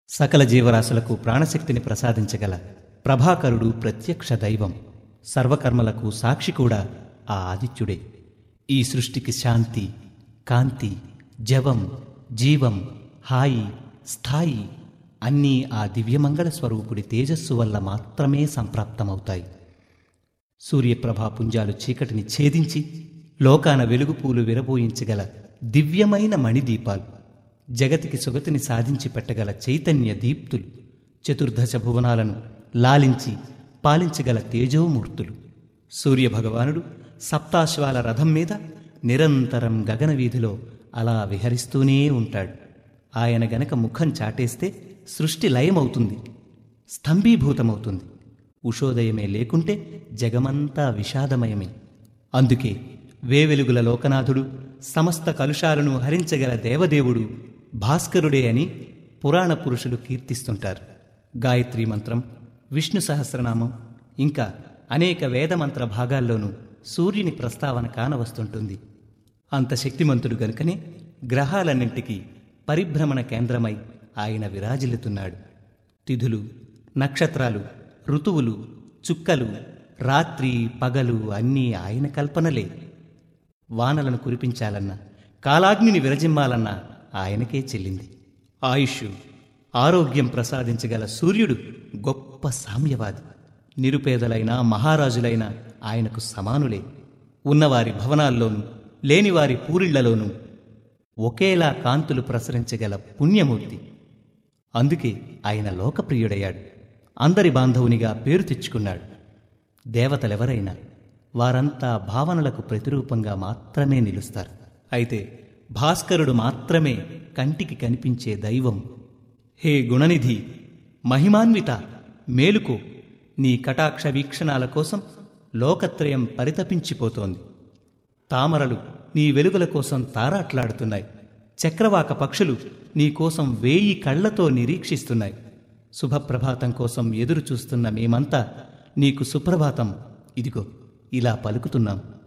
సకల జీవరాశులకు ప్రాణశక్తిని ప్రసాదించగల ప్రభాకరుడు ప్రత్యక్ష దైవం. సర్వకర్మలకు సాక్షి కూడా ఆ ఆదిత్యుడే. ఈ సృష్టికి శాంతి, కాంతి, జవం, జీవం, హాయి, స్థాయి అన్నీ ఆ దివ్యమంగళ స్వరూపుడి తేజస్సు వల్ల మాత్రమే సంప్రాప్తమవుతాయి. సూర్యప్రభా పుంజాలు చీకటిని ఛేదించి లోకాన వెలుగుపూలు విరబోయించగల దివ్యమైన మణిదీపాలు, జగతికి సుగతిని సాధించి పెట్టగల చైతన్య దీప్తులు, చతుర్దశ భువనాలను లాలించి పాలించగల తేజోమూర్తులు. సూర్యభగవానుడు సప్తాశ్వాల రథం మీద నిరంతరం గగనవీధిలో అలా విహరిస్తూనే ఉంటాడు. ఆయన గనక ముఖం చాటేస్తే సృష్టి లయమవుతుంది, స్తంభీభూతమవుతుంది. ఉషోదయమే లేకుంటే జగమంతా విషాదమయమే. అందుకే వేవెలుగుల లోకనాథుడు, సమస్త కలుషాలను హరించగల దేవదేవుడు భాస్కరుడే అని పురాణ పురుషులు కీర్తిస్తుంటారు. గాయత్రీ మంత్రం, విష్ణు సహస్రనామం, ఇంకా అనేక వేదమంత్ర భాగాల్లోనూ సూర్యుని ప్రస్తావన కానవస్తుంటుంది. అంత శక్తిమంతుడు గనుకనే గ్రహాలన్నింటికీ పరిభ్రమణ కేంద్రమై ఆయన విరాజిల్లుతున్నాడు. తిథులు, నక్షత్రాలు, ఋతువులు, చుక్కలు, రాత్రి పగలు అన్నీ ఆయన కల్పనలే. వానలను కురిపించాలన్నా, కాలాగ్నిని విరజిమ్మాలన్నా ఆయనకే చెల్లింది. ఆయుష్, ఆరోగ్యం ప్రసాదించగల సూర్యుడు గొప్ప సామ్యవాది. నిరుపేదలైన మహారాజులైన ఆయనకు సమానులే. ఉన్నవారి భవనాల్లోనూ లేనివారి పూరిళ్లలోనూ ఒకేలా కాంతులు ప్రసరించగల పుణ్యమూర్తి. అందుకే ఆయన లోకప్రియుడయ్యాడు, అందరి బాంధవునిగా పేరు తెచ్చుకున్నాడు. దేవతలెవరైనా వారంతా భావనలకు ప్రతిరూపంగా మాత్రమే నిలుస్తారు. అయితే భాస్కరుడు మాత్రమే కంటికి కనిపించే దైవం. హే గుణనిధి, మహిమాన్విత, మేలుకో. నీ కటాక్ష వీక్షణాల కోసం లోకత్రయం పరితపించిపోతోంది. తామరలు నీ వెలుగుల కోసం తారాట్లాడుతున్నాయి. చక్రవాక పక్షులు నీకోసం 1000 కళ్లతో నిరీక్షిస్తున్నాయి. శుభప్రభాతం కోసం ఎదురు చూస్తున్న మేమంతా నీకు సుప్రభాతం ఇదిగో ఇలా పలుకుతున్నాం.